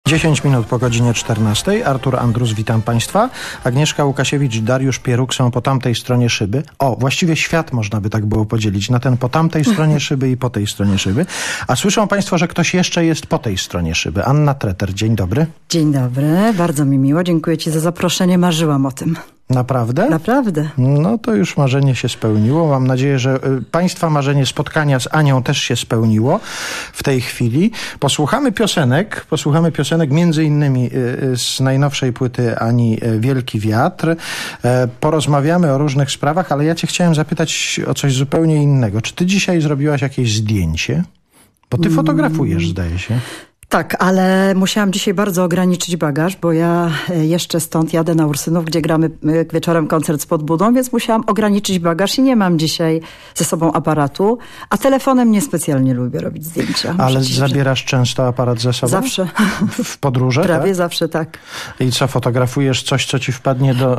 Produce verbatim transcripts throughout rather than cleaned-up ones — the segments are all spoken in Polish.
dziesięć minut po godzinie czternastej. Artur Andrus, witam Państwa. Agnieszka Łukasiewicz, Dariusz Pieruk są po tamtej stronie szyby. O, właściwie świat można by tak było podzielić na ten po tamtej stronie szyby i po tej stronie szyby. A słyszą Państwo, że ktoś jeszcze jest po tej stronie szyby. Anna Treter, dzień dobry. Dzień dobry, bardzo mi miło. Dziękuję Ci za zaproszenie. Marzyłam o tym. Naprawdę? Naprawdę. No to już marzenie się spełniło. Mam nadzieję, że y, Państwa marzenie spotkania z Anią też się spełniło w tej chwili. Posłuchamy piosenek, posłuchamy piosenek między innymi y, z najnowszej płyty Ani y, Wielki Wiatr. Y, porozmawiamy o różnych sprawach, ale ja Cię chciałem zapytać o coś zupełnie innego. Czy Ty dzisiaj zrobiłaś jakieś zdjęcie? Bo Ty fotografujesz, mm. zdaje się. Tak, ale musiałam dzisiaj bardzo ograniczyć bagaż, bo ja jeszcze stąd jadę na Ursynów, gdzie gramy wieczorem koncert z Podbudą, więc musiałam ograniczyć bagaż i nie mam dzisiaj ze sobą aparatu, a telefonem niespecjalnie lubię robić zdjęcia. Ale Ci, zabierasz że... często aparat ze sobą? Zawsze. W podróże? Prawie tak? zawsze, tak. I co, fotografujesz coś, co ci wpadnie do,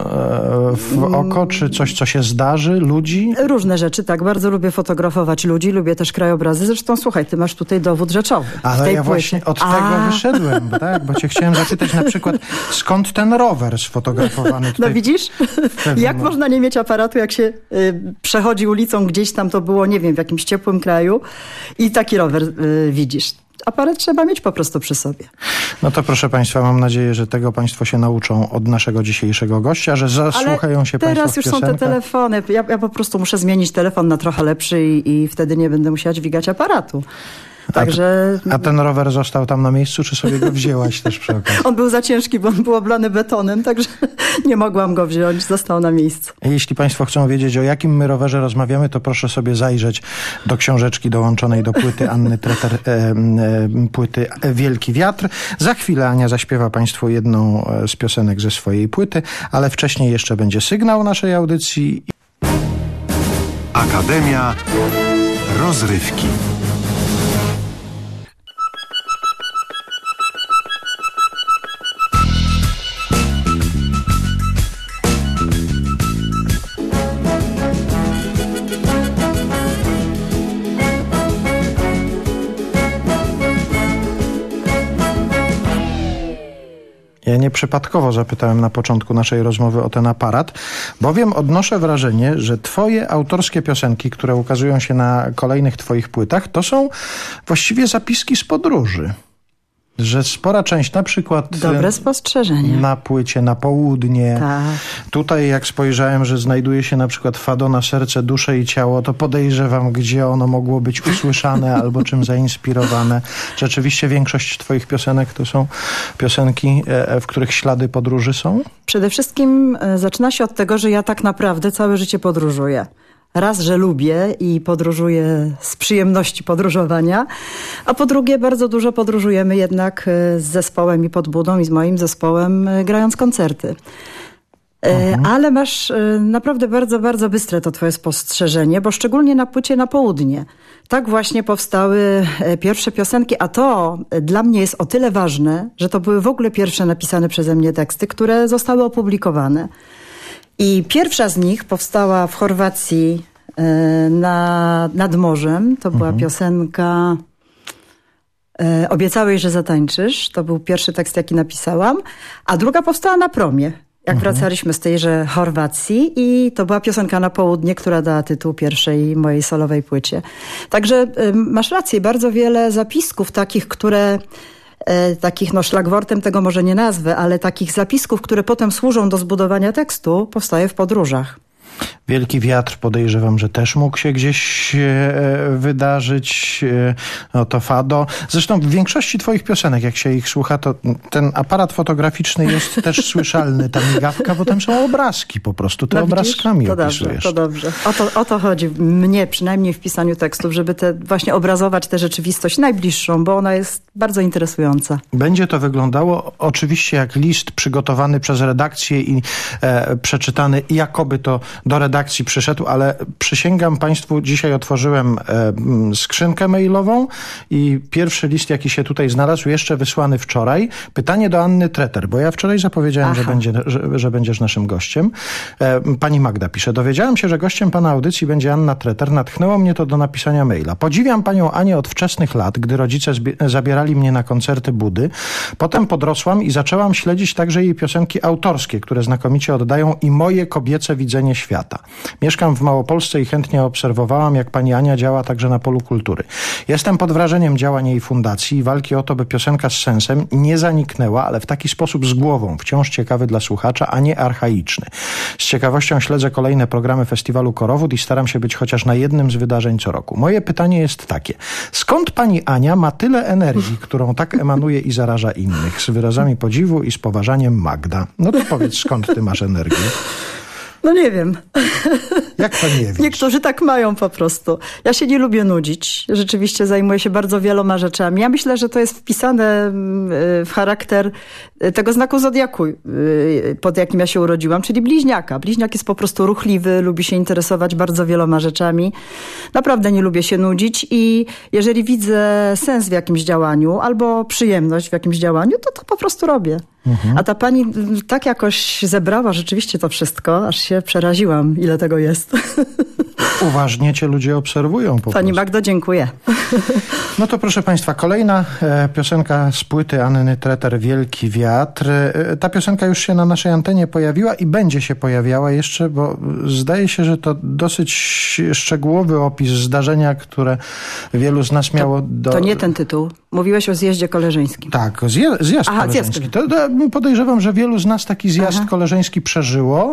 w oko, czy coś, co się zdarzy, ludzi? Różne rzeczy, tak. Bardzo lubię fotografować ludzi, lubię też krajobrazy. Zresztą, słuchaj, ty masz tutaj dowód rzeczowy. Ale ja właśnie od Od tego A. wyszedłem, bo, tak, bo cię chciałem zapytać na przykład, skąd ten rower sfotografowany tutaj? No widzisz? Jak mo- można nie mieć aparatu, jak się y, przechodzi ulicą gdzieś tam, to było, nie wiem, w jakimś ciepłym kraju i taki rower y, widzisz. Aparat trzeba mieć po prostu przy sobie. No to proszę Państwa, mam nadzieję, że tego Państwo się nauczą od naszego dzisiejszego gościa, że zasłuchają Ale się teraz Państwo w już są te telefony. Ja, ja po prostu muszę zmienić telefon na trochę lepszy i, i wtedy nie będę musiała dźwigać aparatu. Także... A, a ten rower został tam na miejscu, czy sobie go wzięłaś też przy okazji? On był za ciężki, bo on był oblany betonem, także nie mogłam go wziąć, został na miejscu. Jeśli Państwo chcą wiedzieć, o jakim my rowerze rozmawiamy, to proszę sobie zajrzeć do książeczki dołączonej do płyty Anny Treter, e, e, płyty Wielki Wiatr. Za chwilę Ania zaśpiewa Państwu jedną z piosenek ze swojej płyty, ale wcześniej jeszcze będzie sygnał naszej audycji. Akademia Rozrywki. Ja nieprzypadkowo zapytałem na początku naszej rozmowy o ten aparat, bowiem odnoszę wrażenie, że twoje autorskie piosenki, które ukazują się na kolejnych twoich płytach, to są właściwie zapiski z podróży. Że spora część, na przykład dobre spostrzeżenie. Na płycie Na Południe. Tak. Tutaj jak spojrzałem, że znajduje się na przykład Fado na serce, duszę i ciało, to podejrzewam, gdzie ono mogło być usłyszane albo czym zainspirowane. Rzeczywiście większość twoich piosenek to są piosenki, w których ślady podróży są? Przede wszystkim zaczyna się od tego, że ja tak naprawdę całe życie podróżuję. Raz, że lubię i podróżuję z przyjemności podróżowania, a po drugie bardzo dużo podróżujemy jednak z zespołem i Podbudą i z moim zespołem grając koncerty. Mhm. Ale masz naprawdę bardzo, bardzo bystre to twoje spostrzeżenie, bo szczególnie na płycie Na Południe. Tak właśnie powstały pierwsze piosenki, a to dla mnie jest o tyle ważne, że to były w ogóle pierwsze napisane przeze mnie teksty, które zostały opublikowane. I pierwsza z nich powstała w Chorwacji na, nad morzem. To była mhm. piosenka Obiecałeś, że zatańczysz. To był pierwszy tekst, jaki napisałam. A druga powstała na promie, jak mhm. wracaliśmy z tejże Chorwacji. I to była piosenka Na Południe, która dała tytuł pierwszej mojej solowej płycie. Także masz rację, bardzo wiele zapisków takich, które... takich, no szlagwortem tego może nie nazwę, ale takich zapisków, które potem służą do zbudowania tekstu, powstaje w podróżach. Wielki Wiatr, podejrzewam, że też mógł się gdzieś e, wydarzyć. E, no to Fado. Zresztą w większości twoich piosenek, jak się ich słucha, to ten aparat fotograficzny jest też słyszalny, ta migawka, bo tam są obrazki po prostu. Ty no obrazkami to opisujesz. Dobrze, to dobrze. O to, o to chodzi mnie, przynajmniej w pisaniu tekstów, żeby te, właśnie obrazować tę rzeczywistość najbliższą, bo ona jest bardzo interesująca. Będzie to wyglądało oczywiście jak list przygotowany przez redakcję i e, przeczytany jakoby to do redakcji przyszedł, ale przysięgam Państwu, dzisiaj otworzyłem e, skrzynkę mailową i pierwszy list, jaki się tutaj znalazł, jeszcze wysłany wczoraj. Pytanie do Anny Treter, bo ja wczoraj zapowiedziałem, że, będzie, że, że będziesz naszym gościem. E, pani Magda pisze, dowiedziałem się, że gościem pana audycji będzie Anna Treter. Natchnęło mnie to do napisania maila. Podziwiam panią Anię od wczesnych lat, gdy rodzice zbi- zabierali mnie na koncerty Budy. Potem podrosłam i zaczęłam śledzić także jej piosenki autorskie, które znakomicie oddają i moje kobiece widzenie świata. Mieszkam w Małopolsce i chętnie obserwowałam, jak pani Ania działa także na polu kultury. Jestem pod wrażeniem działań jej fundacji i walki o to, by piosenka z sensem nie zaniknęła, ale w taki sposób z głową, wciąż ciekawy dla słuchacza, a nie archaiczny. Z ciekawością śledzę kolejne programy Festiwalu Korowód i staram się być chociaż na jednym z wydarzeń co roku. Moje pytanie jest takie. Skąd pani Ania ma tyle energii, którą tak emanuje i zaraża innych? Z wyrazami podziwu i z poważaniem Magda. No to powiedz, skąd ty masz energię? No nie wiem. Jak to nie wiesz? Niektórzy tak mają po prostu. Ja się nie lubię nudzić. Rzeczywiście zajmuję się bardzo wieloma rzeczami. Ja myślę, że to jest wpisane w charakter tego znaku zodiaku, pod jakim ja się urodziłam, czyli bliźniaka. Bliźniak jest po prostu ruchliwy, lubi się interesować bardzo wieloma rzeczami. Naprawdę nie lubię się nudzić i jeżeli widzę sens w jakimś działaniu albo przyjemność w jakimś działaniu, to to po prostu robię. Mhm. A ta pani tak jakoś zebrała rzeczywiście to wszystko, aż się przeraziłam, ile tego jest. Uważnie cię ludzie obserwują po Pani prostu. Magdo, dziękuję. No to proszę Państwa, kolejna e, piosenka z płyty Anny Treter, Wielki Wiatr. E, ta piosenka już się na naszej antenie pojawiła i będzie się pojawiała jeszcze, bo zdaje się, że to dosyć szczegółowy opis zdarzenia, które wielu z nas miało to, do... To nie ten tytuł. Mówiłeś o zjeździe koleżeńskim. Tak, zje, zjazd Aha, koleżeński. To, to podejrzewam, że wielu z nas taki zjazd Aha. koleżeński przeżyło.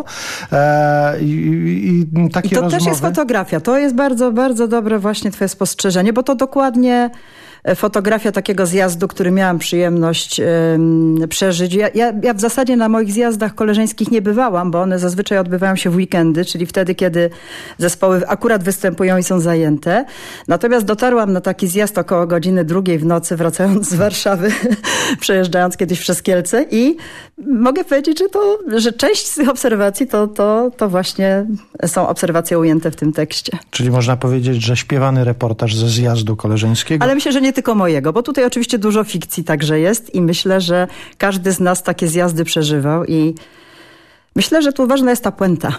E, i, i takie I to rozmowy... też jest fotografia. To jest bardzo, bardzo dobre właśnie twoje spostrzeżenie, bo to dokładnie fotografia takiego zjazdu, który miałam przyjemność um, przeżyć. Ja, ja, ja w zasadzie na moich zjazdach koleżeńskich nie bywałam, bo one zazwyczaj odbywają się w weekendy, czyli wtedy, kiedy zespoły akurat występują i są zajęte. Natomiast dotarłam na taki zjazd około godziny drugiej w nocy, wracając z Warszawy, przejeżdżając kiedyś przez Kielce i mogę powiedzieć, że, to, że część z tych obserwacji to, to, to właśnie są obserwacje ujęte w tym tekście. Czyli można powiedzieć, że śpiewany reportaż ze zjazdu koleżeńskiego. Ale myślę, że nie tylko mojego, bo tutaj oczywiście dużo fikcji także jest i myślę, że każdy z nas takie zjazdy przeżywał i myślę, że tu ważna jest ta puenta.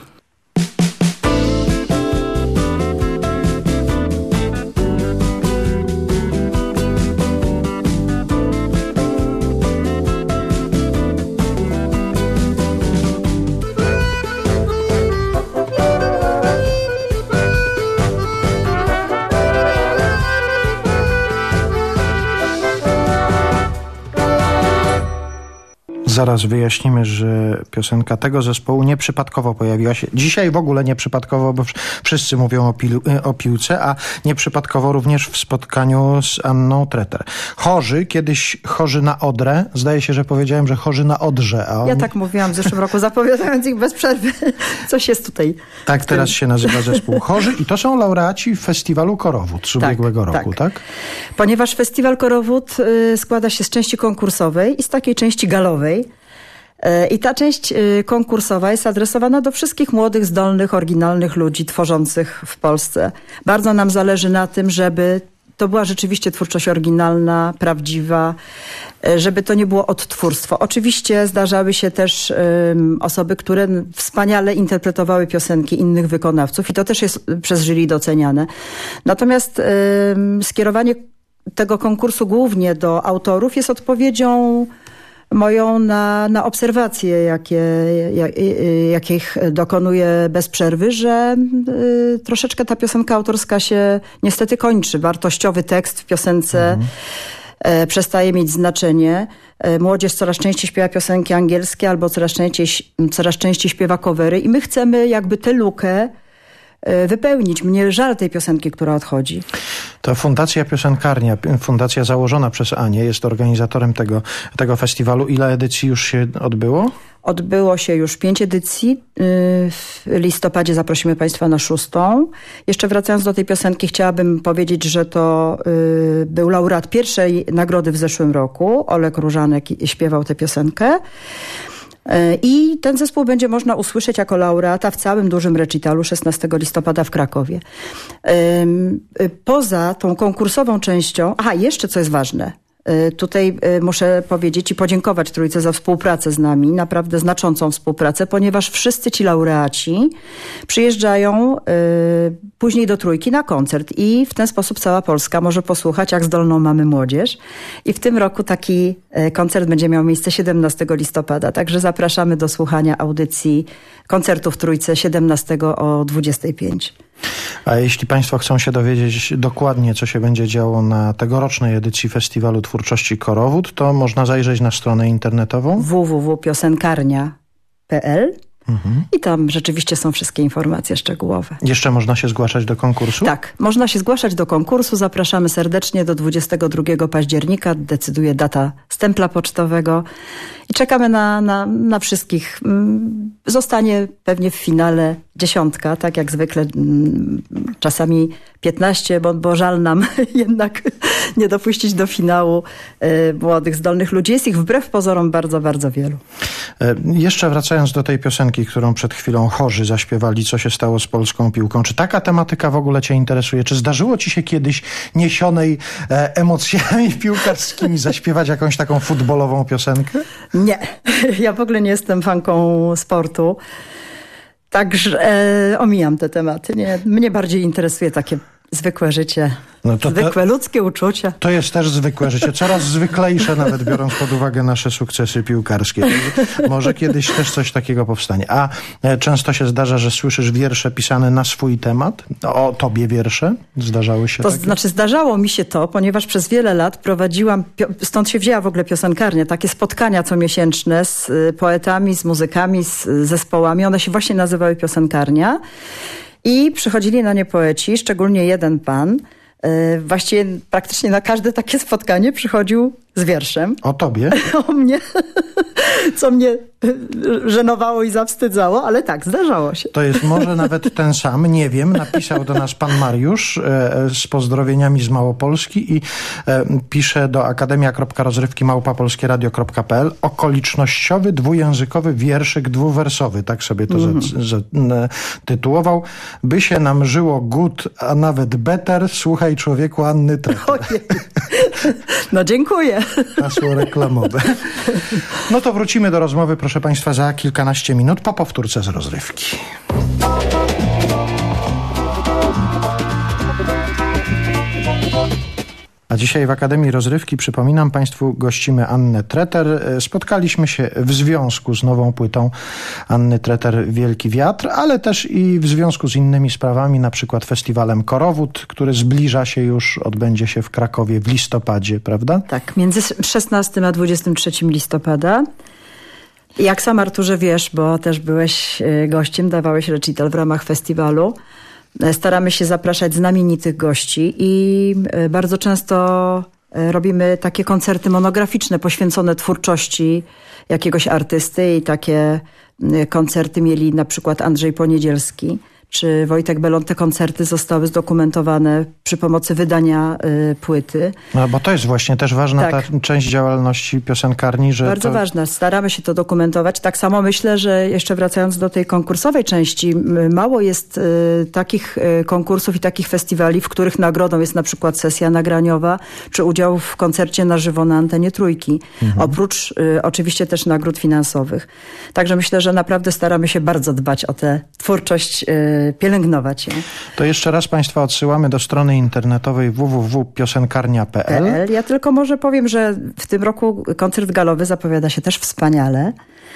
Zaraz wyjaśnimy, że piosenka tego zespołu nieprzypadkowo pojawiła się. Dzisiaj w ogóle nieprzypadkowo, bo wszyscy mówią o, pilu, o piłce, a nieprzypadkowo również w spotkaniu z Anną Treter. Chorzy, kiedyś chorzy na Odrę. Zdaje się, że powiedziałem, że chorzy na Odrze. A on... Ja tak mówiłam w zeszłym roku, zapowiadając ich bez przerwy. Coś jest tutaj. Tak teraz się nazywa zespół Chorzy i to są laureaci Festiwalu Korowód z ubiegłego tak, roku, tak. tak? Ponieważ Festiwal Korowód y, składa się z części konkursowej i z takiej części galowej. I ta część konkursowa jest adresowana do wszystkich młodych, zdolnych, oryginalnych ludzi tworzących w Polsce. Bardzo nam zależy na tym, żeby to była rzeczywiście twórczość oryginalna, prawdziwa, żeby to nie było odtwórstwo. Oczywiście zdarzały się też um, osoby, które wspaniale interpretowały piosenki innych wykonawców i to też jest przez jury doceniane. Natomiast um, skierowanie tego konkursu głównie do autorów jest odpowiedzią moją na, na obserwacje, jakie, jak, jakich dokonuję bez przerwy, że y, troszeczkę ta piosenka autorska się niestety kończy. Wartościowy tekst w piosence mhm. e, przestaje mieć znaczenie. E, młodzież coraz częściej śpiewa piosenki angielskie albo coraz częściej, coraz częściej śpiewa covery i my chcemy jakby tę lukę wypełnić. Mnie żal tej piosenki, która odchodzi. To Fundacja Piosenkarnia, fundacja założona przez Anię, jest organizatorem tego, tego festiwalu. Ile edycji już się odbyło? Odbyło się już pięć edycji. W listopadzie zaprosimy Państwa na szóstą. Jeszcze wracając do tej piosenki, chciałabym powiedzieć, że to był laureat pierwszej nagrody w zeszłym roku. Olek Różanek śpiewał tę piosenkę. I ten zespół będzie można usłyszeć jako laureata w całym dużym recitalu szesnastego listopada w Krakowie. Poza tą konkursową częścią, aha, jeszcze co jest ważne, tutaj muszę powiedzieć i podziękować Trójce za współpracę z nami, naprawdę znaczącą współpracę, ponieważ wszyscy ci laureaci przyjeżdżają y, później do Trójki na koncert i w ten sposób cała Polska może posłuchać, jak zdolną mamy młodzież. I w tym roku taki koncert będzie miał miejsce siedemnastego listopada, także zapraszamy do słuchania audycji koncertu w Trójce siedemnastego o dwudziestej piątej. A jeśli Państwo chcą się dowiedzieć dokładnie, co się będzie działo na tegorocznej edycji Festiwalu Twórczości Korowód, to można zajrzeć na stronę internetową w w w kropka piosenkarnia kropka p l mhm. i tam rzeczywiście są wszystkie informacje szczegółowe. Jeszcze można się zgłaszać do konkursu? Tak, można się zgłaszać do konkursu. Zapraszamy serdecznie do dwudziestego drugiego października. Decyduje data stempla pocztowego i czekamy na, na, na wszystkich. Zostanie pewnie w finale dziesiątka, tak jak zwykle, czasami piętnaście, bo, bo żal nam jednak nie dopuścić do finału y, młodych, zdolnych ludzi. Jest ich wbrew pozorom bardzo, bardzo wielu. E, jeszcze wracając do tej piosenki, którą przed chwilą chorzy zaśpiewali, co się stało z polską piłką. Czy taka tematyka w ogóle Cię interesuje? Czy zdarzyło Ci się kiedyś niesionej e, emocjami piłkarskimi zaśpiewać jakąś taką futbolową piosenkę? Nie. Ja w ogóle nie jestem fanką sportu. Także e, omijam te tematy. Nie, mnie bardziej interesuje takie zwykłe życie, no to zwykłe to, ludzkie uczucia. To jest też zwykłe życie, coraz zwyklejsze, nawet biorąc pod uwagę nasze sukcesy piłkarskie. Może kiedyś też coś takiego powstanie. A często się zdarza, że słyszysz wiersze pisane na swój temat? O tobie wiersze? Zdarzały się To takie? znaczy zdarzało mi się to, ponieważ przez wiele lat prowadziłam, stąd się wzięła w ogóle piosenkarnia, takie spotkania comiesięczne z poetami, z muzykami, z zespołami. One się właśnie nazywały piosenkarnia. I przychodzili na nie poeci, szczególnie jeden pan. Yy, właściwie praktycznie na każde takie spotkanie przychodził z wierszem. O tobie? O mnie. Co mnie żenowało i zawstydzało, ale tak, zdarzało się. To jest może nawet ten sam, nie wiem. Napisał do nas pan Mariusz e, z pozdrowieniami z Małopolski i e, pisze do akademia kropka rozrywki małpa polskie radio kropka p l okolicznościowy, dwujęzykowy wierszyk dwuwersowy. Tak sobie to mm. zatytułował. By się nam żyło good, a nawet better. Słuchaj człowieku Anny Treter. Ojej. No dziękuję. Hasło reklamowe. No to wrócimy do rozmowy, proszę Państwa, za kilkanaście minut po powtórce z rozrywki. A dzisiaj w Akademii Rozrywki, przypominam Państwu, gościmy Annę Treter. Spotkaliśmy się w związku z nową płytą Anny Treter Wielki Wiatr, ale też i w związku z innymi sprawami, na przykład festiwalem Korowód, który zbliża się już, odbędzie się w Krakowie w listopadzie, prawda? Tak, między szesnastego a dwudziestego trzeciego listopada. Jak sam, Arturze, wiesz, bo też byłeś gościem, dawałeś recital w ramach festiwalu. Staramy się zapraszać znamienitych gości i bardzo często robimy takie koncerty monograficzne poświęcone twórczości jakiegoś artysty i takie koncerty mieli na przykład Andrzej Poniedzielski czy Wojtek Belon. Te koncerty zostały zdokumentowane przy pomocy wydania y, płyty. No bo to jest właśnie też ważna tak. ta część działalności piosenkarni, że Bardzo to... ważna. Staramy się to dokumentować. Tak samo myślę, że jeszcze wracając do tej konkursowej części, mało jest y, takich y, konkursów i takich festiwali, w których nagrodą jest na przykład sesja nagraniowa, czy udział w koncercie na żywo na antenie Trójki. Mhm. Oprócz y, oczywiście też nagród finansowych. Także myślę, że naprawdę staramy się bardzo dbać o tę twórczość, y, pielęgnować ją. To jeszcze raz Państwa odsyłamy do strony internetowej w w w kropka piosenkarnia kropka p l. Ja tylko może powiem, że w tym roku koncert galowy zapowiada się też wspaniale,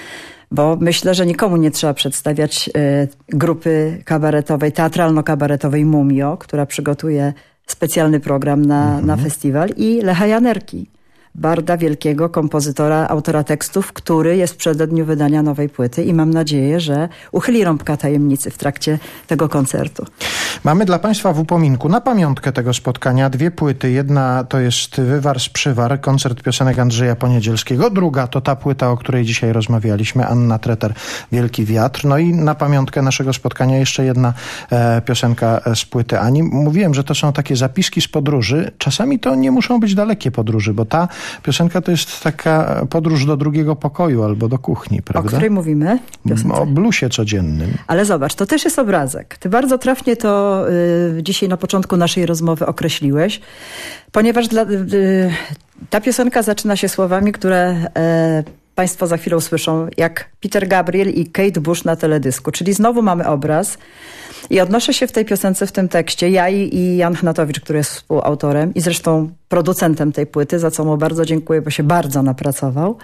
bo myślę, że nikomu nie trzeba przedstawiać y, grupy kabaretowej, teatralno-kabaretowej Mumio, która przygotuje specjalny program na, mhm. na festiwal, i Lecha Janerki, barda, wielkiego kompozytora, autora tekstów, który jest w przededniu wydania nowej płyty i mam nadzieję, że uchyli rąbka tajemnicy w trakcie tego koncertu. Mamy dla Państwa w upominku na pamiątkę tego spotkania dwie płyty. Jedna to jest Wywar z Przywar, koncert piosenek Andrzeja Poniedzielskiego. Druga to ta płyta, o której dzisiaj rozmawialiśmy, Anna Treter Wielki Wiatr. No i na pamiątkę naszego spotkania jeszcze jedna e, piosenka z płyty Ani. Mówiłem, że to są takie zapiski z podróży. Czasami to nie muszą być dalekie podróże, bo ta Piosenka to jest taka podróż do drugiego pokoju albo do kuchni, prawda? O której mówimy? Piosence. O bluesie codziennym. Ale zobacz, to też jest obrazek. Ty bardzo trafnie to y, dzisiaj na początku naszej rozmowy określiłeś, ponieważ dla, y, ta piosenka zaczyna się słowami, które y, Państwo za chwilę usłyszą, jak Peter Gabriel i Kate Bush na teledysku. Czyli znowu mamy obraz i odnoszę się w tej piosence, w tym tekście, ja i, i Jan Chnatowicz, który jest współautorem i zresztą producentem tej płyty, za co mu bardzo dziękuję, bo się bardzo napracował.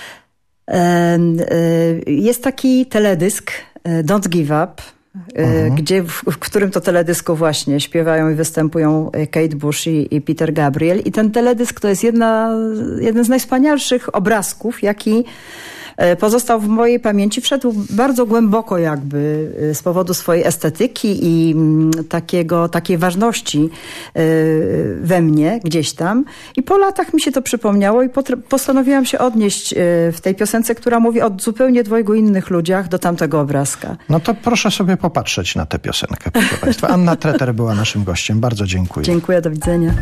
Jest taki teledysk Don't Give Up, mhm. gdzie, w, w którym to teledysku właśnie śpiewają i występują Kate Bush i, i Peter Gabriel. I ten teledysk to jest jedna, jeden z najwspanialszych obrazków, jaki pozostał w mojej pamięci. Wszedł bardzo głęboko jakby z powodu swojej estetyki i takiego, takiej ważności we mnie gdzieś tam. I po latach mi się to przypomniało i postanowiłam się odnieść w tej piosence, która mówi o zupełnie dwojgu innych ludziach do tamtego obrazka. No to proszę sobie popatrzeć na tę piosenkę, proszę Państwa. Anna Treter była naszym gościem. Bardzo dziękuję. Dziękuję, do widzenia.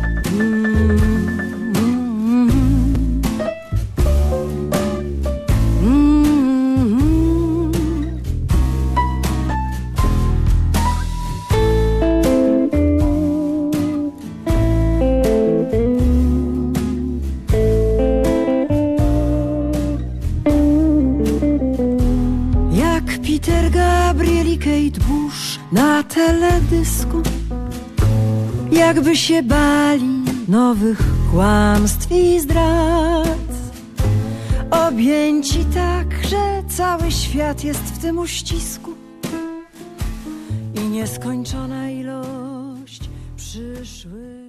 Peter Gabriel i Kate Bush na teledysku, jakby się bali nowych kłamstw i zdrad. Objęci tak, że cały świat jest w tym uścisku i nieskończona ilość przyszłych